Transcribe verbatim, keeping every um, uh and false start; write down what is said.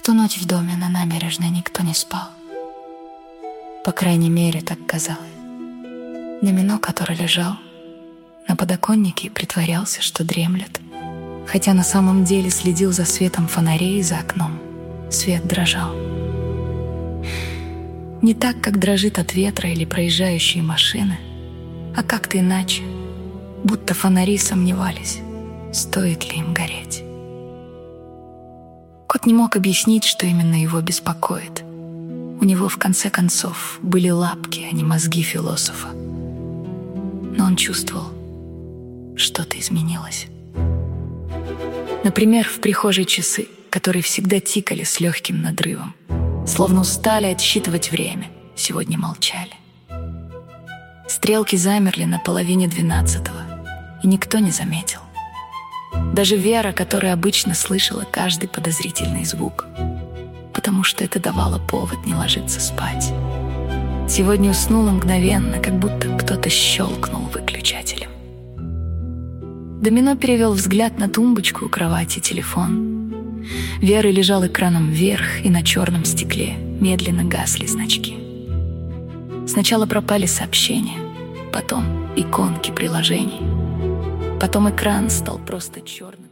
ту ночь в доме на набережной никто не спал. По крайней мере, так казалось. Домино, который лежал на подоконнике, притворялся, что дремлет, хотя на самом деле следил за светом фонарей за окном. Свет дрожал. Не так, как дрожит от ветра или проезжающие машины, а как-то иначе, будто фонари сомневались, стоит ли им гореть. Кот не мог объяснить, что именно его беспокоит. У него, в конце концов, были лапки, а не мозги философа. Но он чувствовал, что-то изменилось. Например, в прихожей часы, которые всегда тикали с легким надрывом, словно устали отсчитывать время, сегодня молчали. Стрелки замерли на половине двенадцатого, и никто не заметил. Даже Вера, которая обычно слышала каждый подозрительный звук, потому что это давало повод не ложиться спать, сегодня уснула мгновенно, как будто кто-то щелкнул выключателем. Домино перевел взгляд на тумбочку у кровати, телефон. Вера лежал экраном вверх, и на черном стекле медленно гасли значки. Сначала пропали сообщения, потом иконки приложений. Потом экран стал просто черным.